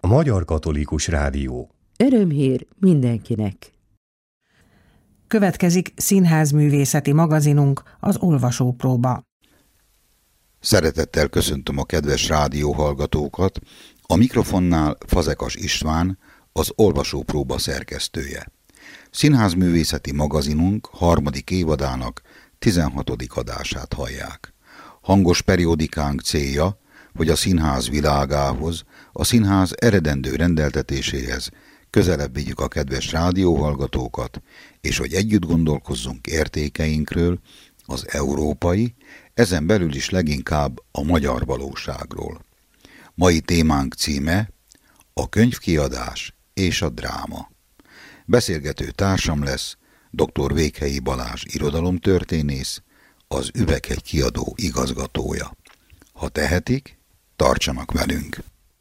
A Magyar Katolikus Rádió. Örömhír mindenkinek! Következik színházművészeti magazinunk, az Olvasópróba. Szeretettel köszöntöm a kedves rádióhallgatókat, a mikrofonnál Fazekas István, az Olvasópróba szerkesztője. Színházművészeti magazinunk harmadik évadának 16. adását hallják. Hangos periódikánk célja, hogy a színház világához, a színház eredendő rendeltetéséhez közelebb vigyük a kedves rádióhallgatókat, és hogy együtt gondolkozzunk értékeinkről, az európai, ezen belül is leginkább a magyar valóságról. Mai témánk címe a könyvkiadás és a dráma. Beszélgető társam lesz dr. Vékhelyi Balázs irodalomtörténész, az Üveghegy kiadó igazgatója. Ha tehetik, tartsanak velünk!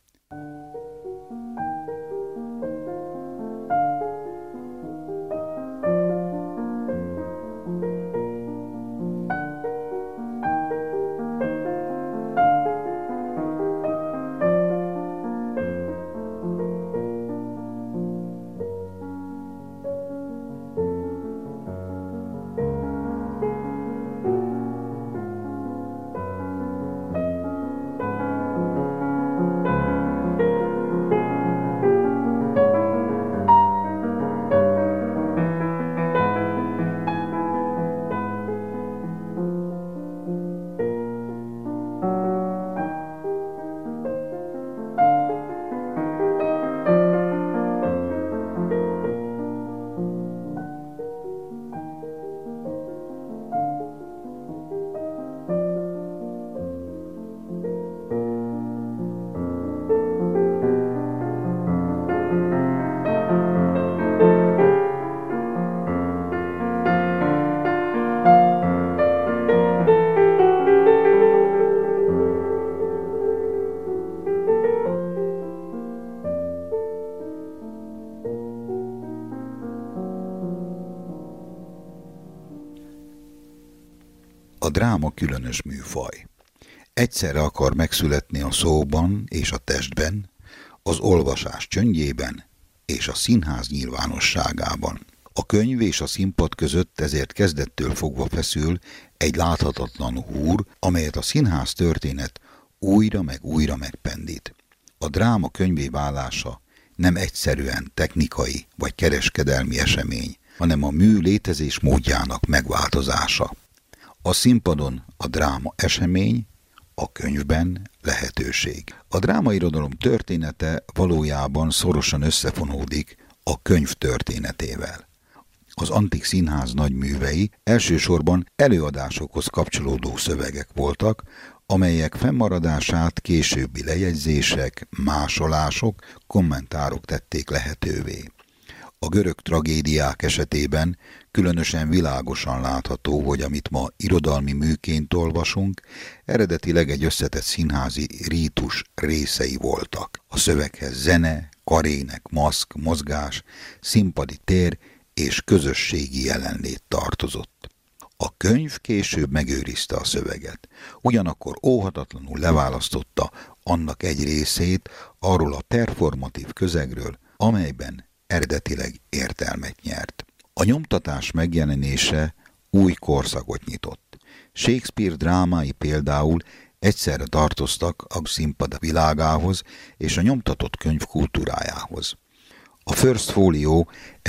A dráma különös műfaj. Egyszerre akar megszületni a szóban és a testben, az olvasás csöndjében és a színház nyilvánosságában. A könyv és a színpad között ezért kezdettől fogva feszül egy láthatatlan húr, amelyet a színház történet újra meg újra megpendít. A dráma könyvé válása nem egyszerűen technikai vagy kereskedelmi esemény, hanem a mű létezés módjának megváltozása. A színpadon a dráma esemény, a könyvben lehetőség. A drámairodalom története valójában szorosan összefonódik a könyv történetével. Az antik színház nagyművei elsősorban előadásokhoz kapcsolódó szövegek voltak, amelyek fennmaradását későbbi lejegyzések, másolások, kommentárok tették lehetővé. A görög tragédiák esetében különösen világosan látható, hogy amit ma irodalmi műként olvasunk, eredetileg egy összetett színházi rítus részei voltak. A szöveghez zene, karének, maszk, mozgás, színpadi tér és közösségi jelenlét tartozott. A könyv később megőrizte a szöveget, ugyanakkor óhatatlanul leválasztotta annak egy részét arról a performatív közegről, amelyben eredetileg értelmet nyert. A nyomtatás megjelenése új korszakot nyitott. Shakespeare drámái például egyszerre tartoztak a színpad világához és a nyomtatott könyv kultúrájához. A First Folio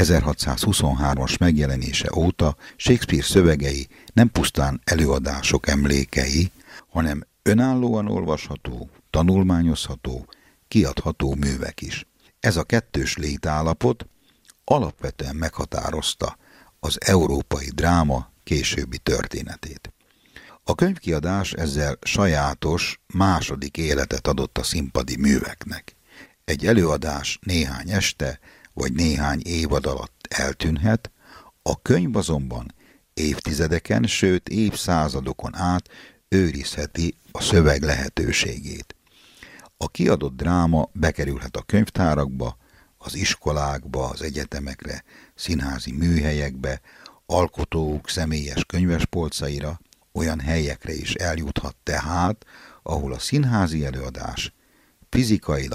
1623-as megjelenése óta Shakespeare szövegei nem pusztán előadások emlékei, hanem önállóan olvasható, tanulmányozható, kiadható művek is. Ez a kettős létállapot alapvetően meghatározta az európai dráma későbbi történetét. A könyvkiadás ezzel sajátos, második életet adott a színpadi műveknek. Egy előadás néhány este vagy néhány évad alatt eltűnhet, a könyv azonban évtizedeken, sőt évszázadokon át őrizheti a szöveg lehetőségét. A kiadott dráma bekerülhet a könyvtárakba, az iskolákba, az egyetemekre, színházi műhelyekbe, alkotók személyes könyvespolcaira, olyan helyekre is eljuthat tehát, ahol a színházi előadás fizikailag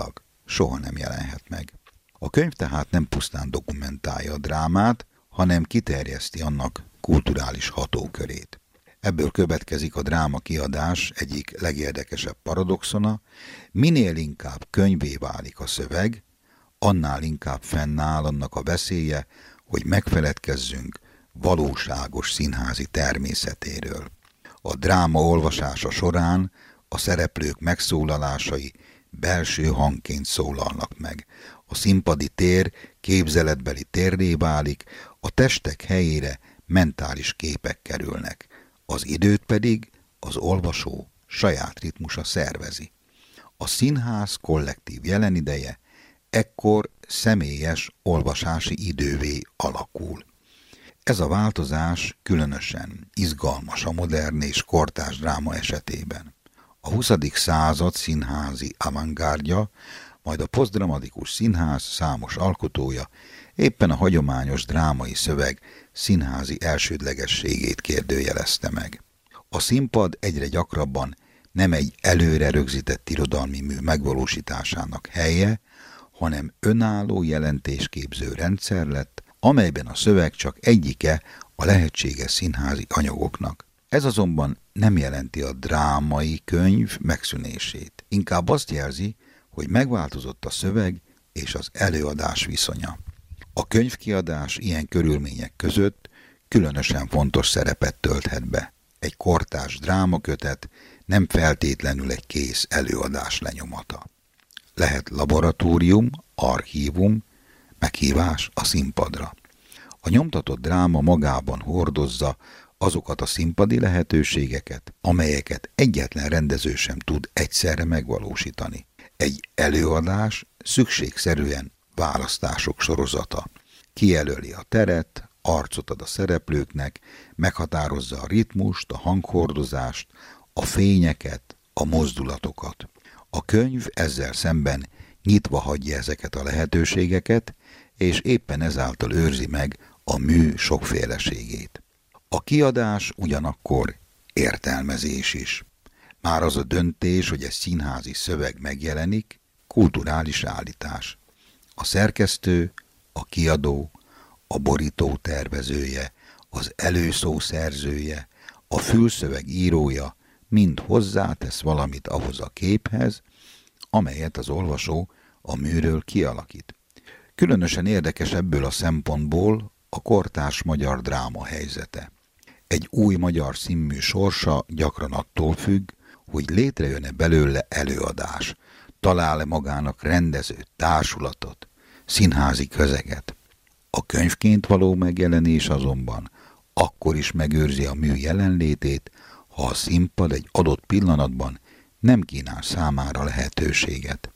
soha nem jelenhet meg. A könyv tehát nem pusztán dokumentálja a drámát, hanem kiterjeszti annak kulturális hatókörét. Ebből következik a drámakiadás egyik legérdekesebb paradoxona: minél inkább könyvé válik a szöveg, annál inkább fennáll annak a veszélye, hogy megfeledkezzünk valóságos színházi természetéről. A dráma olvasása során a szereplők megszólalásai belső hangként szólalnak meg. A színpadi tér képzeletbeli térré válik, a testek helyére mentális képek kerülnek. Az időt pedig az olvasó saját ritmusa szervezi. A színház kollektív jelenideje ekkor személyes olvasási idővé alakul. Ez a változás különösen izgalmas a modern és kortárs dráma esetében. A 20. század színházi avantgárdja, majd a posztdramatikus színház számos alkotója éppen a hagyományos drámai szöveg színházi elsődlegességét kérdőjelezte meg. A színpad egyre gyakrabban nem egy előre rögzített irodalmi mű megvalósításának helye, hanem önálló jelentésképző rendszer lett, amelyben a szöveg csak egyike a lehetséges színházi anyagoknak. Ez azonban nem jelenti a drámai könyv megszűnését. Inkább azt jelzi, hogy megváltozott a szöveg és az előadás viszonya. A könyvkiadás ilyen körülmények között különösen fontos szerepet tölthet be. Egy kortárs drámakötet nem feltétlenül egy kész előadás lenyomata. Lehet laboratórium, archívum, meghívás a színpadra. A nyomtatott dráma magában hordozza azokat a színpadi lehetőségeket, amelyeket egyetlen rendező sem tud egyszerre megvalósítani. Egy előadás szükségszerűen választások sorozata. Kijelöli a teret, arcot ad a szereplőknek, meghatározza a ritmust, a hanghordozást, a fényeket, a mozdulatokat. A könyv ezzel szemben nyitva hagyja ezeket a lehetőségeket, és éppen ezáltal őrzi meg a mű sokféleségét. A kiadás ugyanakkor értelmezés is. Már az a döntés, hogy egy színházi szöveg megjelenik, kulturális állítás. A szerkesztő, a kiadó, a borító tervezője, az előszó szerzője, a fülszöveg írója mind hozzátesz valamit ahhoz a képhez, amelyet az olvasó a műről kialakít. Különösen érdekes ebből a szempontból a kortárs magyar dráma helyzete. Egy új magyar színmű sorsa gyakran attól függ, hogy létrejön-e belőle előadás, talál-e magának rendezőt, társulatot, színházi közeget. A könyvként való megjelenés azonban akkor is megőrzi a mű jelenlétét, ha a színpad egy adott pillanatban nem kínál számára lehetőséget.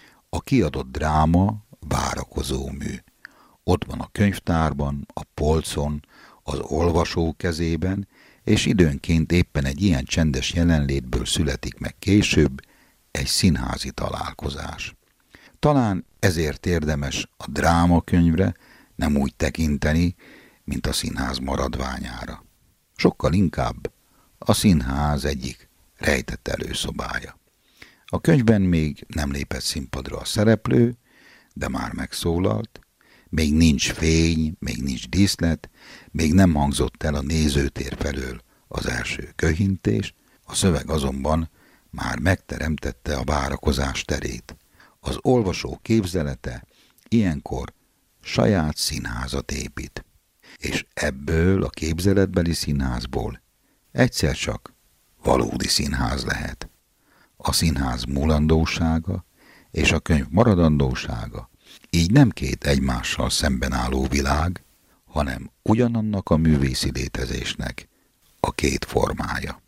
A kiadott dráma várakozó mű. Ott van a könyvtárban, a polcon, az olvasó kezében, és időnként éppen egy ilyen csendes jelenlétből születik meg később egy színházi találkozás. Talán ezért érdemes a drámakönyvre nem úgy tekinteni, mint a színház maradványára. Sokkal inkább a színház egyik rejtett előszobája. A könyvben még nem lépett színpadra a szereplő, de már megszólalt, még nincs fény, még nincs díszlet, még nem hangzott el a nézőtér felől az első köhintés, a szöveg azonban már megteremtette a várakozás terét. Az olvasó képzelete ilyenkor saját színházat épít, és ebből a képzeletbeli színházból egyszer csak valódi színház lehet. A színház múlandósága és a könyv maradandósága így nem két egymással szemben álló világ, hanem ugyanannak a művészi létezésnek a két formája.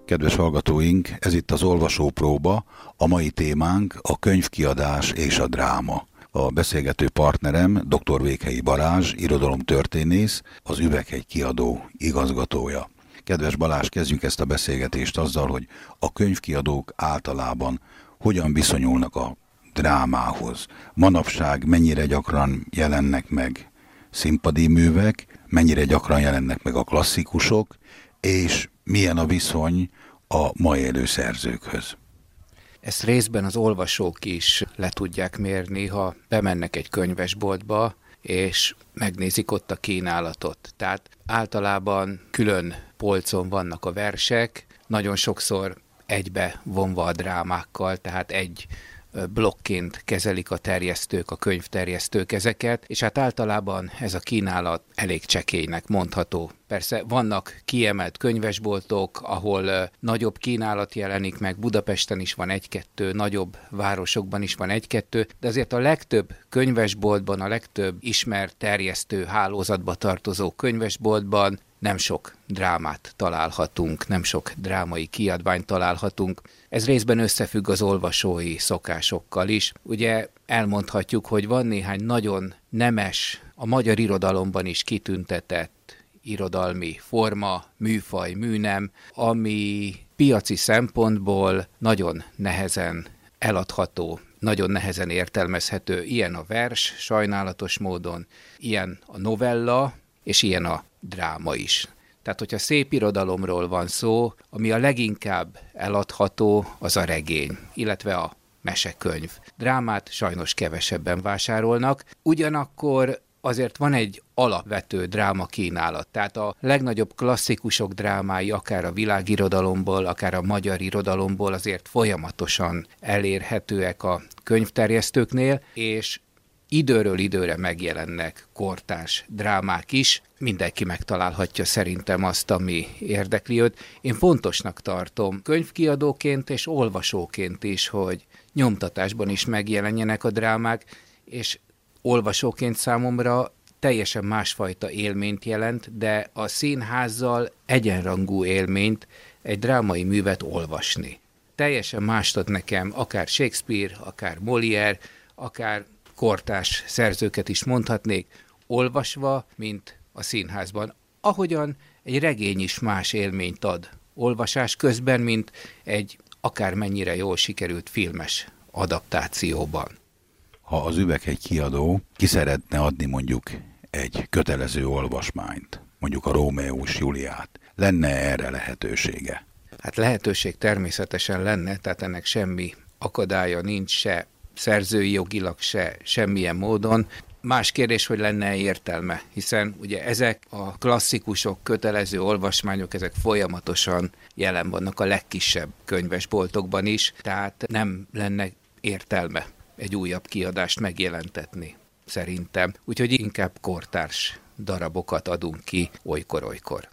Kedves hallgatóink, ez itt az olvasópróba, a mai témánk a könyvkiadás és a dráma. A beszélgető partnerem dr. Vékhelyi Balázs, irodalomtörténész, az Üveghegy kiadó igazgatója. Kedves Balázs, kezdjük ezt a beszélgetést azzal, hogy a könyvkiadók általában hogyan viszonyulnak a drámához. Manapság mennyire gyakran jelennek meg színpadi művek, mennyire gyakran jelennek meg a klasszikusok, és milyen a viszony a ma élő szerzőkhöz. Ezt részben az olvasók is le tudják mérni, ha bemennek egy könyvesboltba, és megnézik ott a kínálatot. Tehát általában külön polcon vannak a versek, nagyon sokszor egybe vonva a drámákkal, tehát egy blokként kezelik a terjesztők, a könyvterjesztők ezeket, és hát általában ez a kínálat elég csekélynek mondható. Persze vannak kiemelt könyvesboltok, ahol nagyobb kínálat jelenik meg, Budapesten is van egy-kettő, nagyobb városokban is van egy-kettő, de azért a legtöbb könyvesboltban, a legtöbb ismert terjesztő hálózatba tartozó könyvesboltban nem sok drámát találhatunk, nem sok drámai kiadványt találhatunk. Ez részben összefügg az olvasói szokásokkal is. Ugye elmondhatjuk, hogy van néhány nagyon nemes, a magyar irodalomban is kitüntetett irodalmi forma, műfaj, műnem, ami piaci szempontból nagyon nehezen eladható, nagyon nehezen értelmezhető. Ilyen a vers, sajnálatos módon, ilyen a novella, és ilyen a dráma is. Tehát, hogyha szép irodalomról van szó, ami a leginkább eladható, az a regény, illetve a mesekönyv. Drámát sajnos kevesebben vásárolnak, ugyanakkor azért van egy alapvető dráma kínálat. Tehát a legnagyobb klasszikusok drámái, akár a világirodalomból, akár a magyar irodalomból azért folyamatosan elérhetőek a könyvterjesztőknél, és időről időre megjelennek kortárs drámák is. Mindenki megtalálhatja szerintem azt, ami érdekli őt. Én fontosnak tartom könyvkiadóként és olvasóként is, hogy nyomtatásban is megjelenjenek a drámák, és olvasóként számomra teljesen másfajta élményt jelent, de a színházzal egyenrangú élményt egy drámai művet olvasni. Teljesen mást ad nekem akár Shakespeare, akár Molière, akár kortárs szerzőket is mondhatnék, olvasva, mint a színházban. Ahogyan egy regény is más élményt ad olvasás közben, mint egy akármennyire jól sikerült filmes adaptációban. Ha az Üveghegy kiadó ki szeretne adni mondjuk egy kötelező olvasmányt, mondjuk a Rómeó és Júliát, lenne erre lehetősége? Hát lehetőség természetesen lenne, tehát ennek semmi akadálya nincs, se szerzői jogilag, se semmilyen módon. Más kérdés, hogy lenne értelme, hiszen ugye ezek a klasszikusok, kötelező olvasmányok, ezek folyamatosan jelen vannak a legkisebb könyvesboltokban is, tehát nem lenne értelme egy újabb kiadást megjelentetni, szerintem. Úgyhogy inkább kortárs darabokat adunk ki olykor-olykor.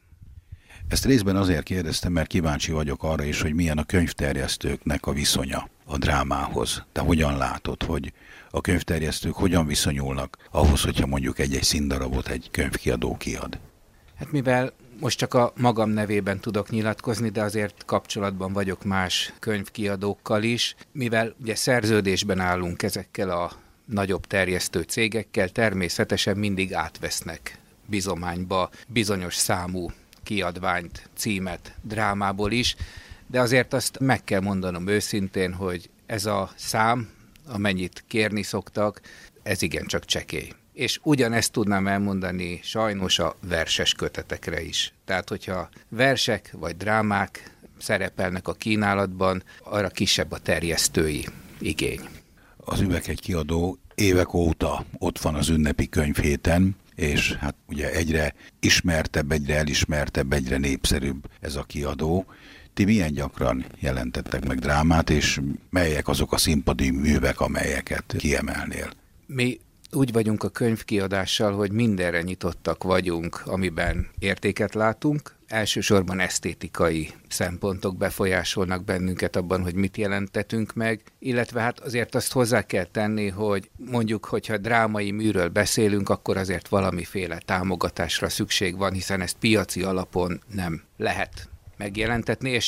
Ezt részben azért kérdeztem, mert kíváncsi vagyok arra is, hogy milyen a könyvterjesztőknek a viszonya a drámához. Te hogyan látod, hogy a könyvterjesztők hogyan viszonyulnak ahhoz, hogyha mondjuk egy-egy színdarabot egy könyvkiadó kiad? Hát mivel most csak a magam nevében tudok nyilatkozni, de azért kapcsolatban vagyok más könyvkiadókkal is, mivel ugye szerződésben állunk ezekkel a nagyobb terjesztő cégekkel, természetesen mindig átvesznek bizományba bizonyos számú kiadványt, címet drámából is, de azért azt meg kell mondanom őszintén, hogy ez a szám, amennyit kérni szoktak, ez igencsak csekély. És ugyanezt tudnám elmondani sajnos a verses kötetekre is. Tehát, hogyha versek vagy drámák szerepelnek a kínálatban, arra kisebb a terjesztői igény. Az Üveghegy kiadó évek óta ott van az ünnepi könyvhéten, és hát ugye egyre ismertebb, egyre elismertebb, egyre népszerűbb ez a kiadó. Ti milyen gyakran jelentettek meg drámát, és melyek azok a színpadi művek, amelyeket kiemelnél? Mi úgy vagyunk a könyvkiadással, hogy mindenre nyitottak vagyunk, amiben értéket látunk. Elsősorban esztétikai szempontok befolyásolnak bennünket abban, hogy mit jelentetünk meg, illetve hát azért azt hozzá kell tenni, hogy mondjuk, hogyha drámai műről beszélünk, akkor azért valamiféle támogatásra szükség van, hiszen ezt piaci alapon nem lehet megjelentetni, és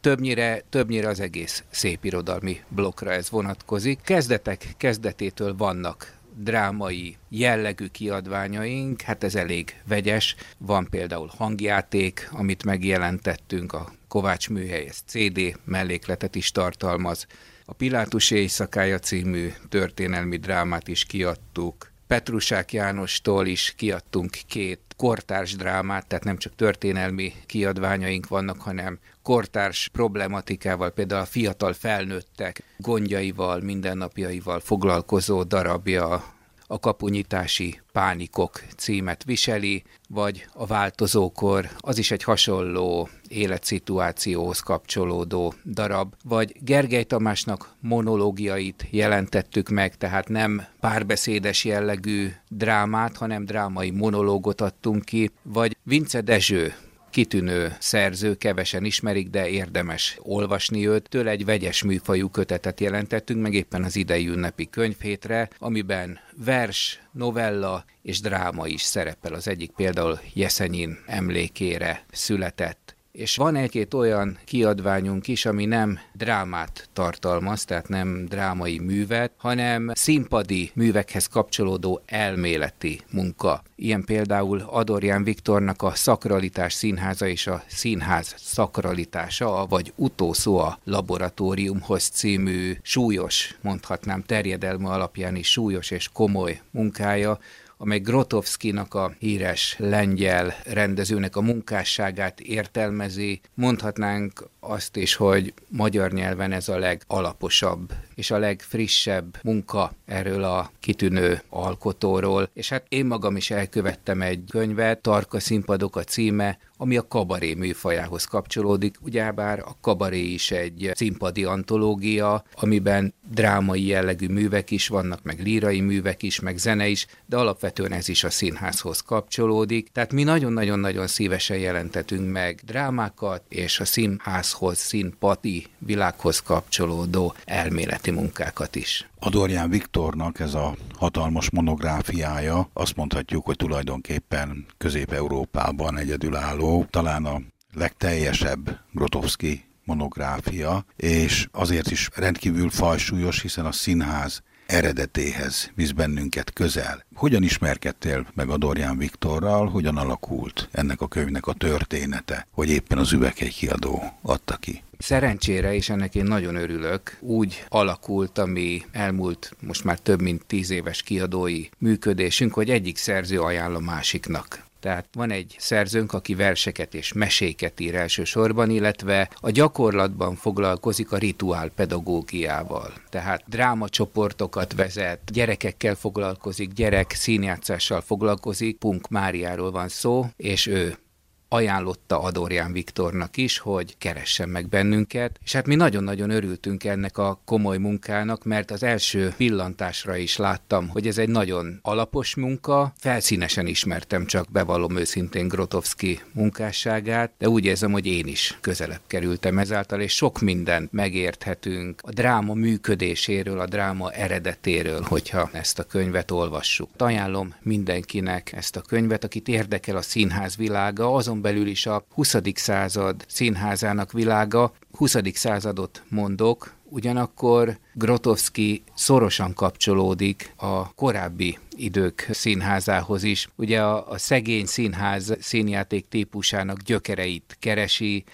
többnyire az egész szépirodalmi blokkra ez vonatkozik. Kezdetétől vannak drámai jellegű kiadványaink, hát ez elég vegyes. Van például hangjáték, amit megjelentettünk, a Kovács műhely, ez CD mellékletet is tartalmaz. A Pilátus éjszakája című történelmi drámát is kiadtuk. Petrusák Jánostól is kiadtunk 2 kortárs drámát, tehát nem csak történelmi kiadványaink vannak, hanem kortárs problematikával, például a fiatal felnőttek gondjaival, mindennapjaival foglalkozó darabja, a Kapunyitási pánikok címet viseli, vagy a Változókor, az is egy hasonló életszituációhoz kapcsolódó darab, vagy Gergely Tamásnak monológiait jelentettük meg, tehát nem párbeszédes jellegű drámát, hanem drámai monológot adtunk ki, vagy Vince Dezső, kitűnő szerző, kevesen ismerik, de érdemes olvasni őt. Tőle egy vegyes műfajú kötetet jelentettünk meg éppen az idei ünnepi könyvhétre, amiben vers, novella és dráma is szerepel. Az egyik például Jeszenyin emlékére született. És van egy-két olyan kiadványunk is, ami nem drámát tartalmaz, tehát nem drámai művet, hanem színpadi művekhez kapcsolódó elméleti munka. Ilyen például Adorján Viktornak a Szakralitás Színháza és a Színház szakralitása, vagy Utószó a laboratóriumhoz című súlyos, mondhatnám terjedelme alapján is súlyos és komoly munkája, amely Grotowskinak, a híres lengyel rendezőnek a munkásságát értelmezi. Mondhatnánk azt is, hogy magyar nyelven ez a legalaposabb és a legfrissebb munka erről a kitűnő alkotóról. És hát én magam is elkövettem egy könyvet, Tarka színpadok a címe, ami a kabaré műfajához kapcsolódik. Ugyebár a kabaré is egy színpadi antológia, amiben drámai jellegű művek is vannak, meg lírai művek is, meg zene is, de alapvetően ez is a színházhoz kapcsolódik. Tehát mi nagyon-nagyon-nagyon szívesen jelentetünk meg drámákat, és a színházhoz, színpadi világhoz kapcsolódó elméleti munkákat is. Adorján Viktornak ez a hatalmas monográfiája, azt mondhatjuk, hogy tulajdonképpen Közép-Európában egyedülálló, talán a legteljesebb Grotowski monográfia, és azért is rendkívül fajsúlyos, hiszen a színház eredetéhez visz bennünket közel. Hogyan ismerkedtél meg Adorján Viktorral, hogyan alakult ennek a könyvnek a története, hogy éppen az Üveghegy kiadó adta ki? Szerencsére, és ennek én nagyon örülök, úgy alakult a mi elmúlt, most már több mint 10 éves kiadói működésünk, hogy egyik szerző ajánl a másiknak. Tehát van egy szerzőnk, aki verseket és meséket ír elsősorban, illetve a gyakorlatban foglalkozik a rituálpedagógiával. Tehát drámacsoportokat vezet, gyerekekkel foglalkozik, gyerek színjátszással foglalkozik, Punk Máriáról van szó, és ő ajánlotta Adorján Viktornak is, hogy keressen meg bennünket, és hát mi nagyon-nagyon örültünk ennek a komoly munkának, mert az első pillantásra is láttam, hogy ez egy nagyon alapos munka, felszínesen ismertem, csak bevallom őszintén Grotowski munkásságát, de úgy érzem, hogy én is közelebb kerültem ezáltal, és sok mindent megérthetünk a dráma működéséről, a dráma eredetéről, hogyha ezt a könyvet olvassuk. Ajánlom mindenkinek ezt a könyvet, akit érdekel a színház világa, azon belül is a 20. század színházának világa. 20. századot mondok, ugyanakkor Grotowski szorosan kapcsolódik a korábbi idők színházához is. Ugye a szegény színház színjáték típusának gyökereit keresi,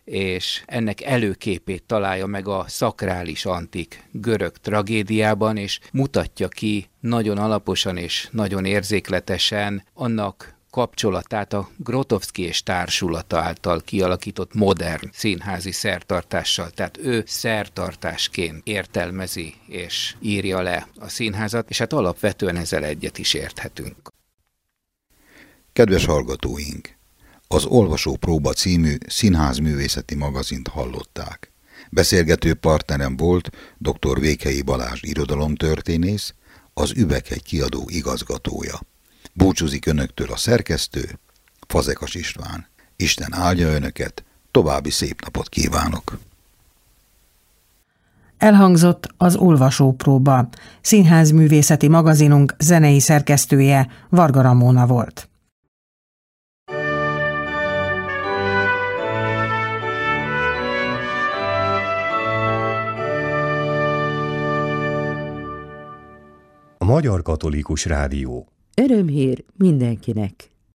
és ennek előképét találja meg a szakrális antik görög tragédiában, és mutatja ki nagyon alaposan és nagyon érzékletesen annak kapcsolatát a Grotowski és társulata által kialakított modern színházi szertartással. Tehát ő szertartásként értelmezi és írja le a színházat, és hát alapvetően ezzel egyet is érthetünk. Kedves hallgatóink! Az Olvasó Próba című színházművészeti magazint hallották. Beszélgető partnerem volt dr. Vékhelyi Balázs irodalomtörténész, az Üveghegy kiadó igazgatója. Búcsúzik önöktől a szerkesztő, Fazekas István. Isten áldja önöket, további szép napot kívánok! Elhangzott az Olvasó Próba. Színházművészeti magazinunk zenei szerkesztője Varga Ramóna volt. A Magyar Katolikus Rádió. Örömhír mindenkinek!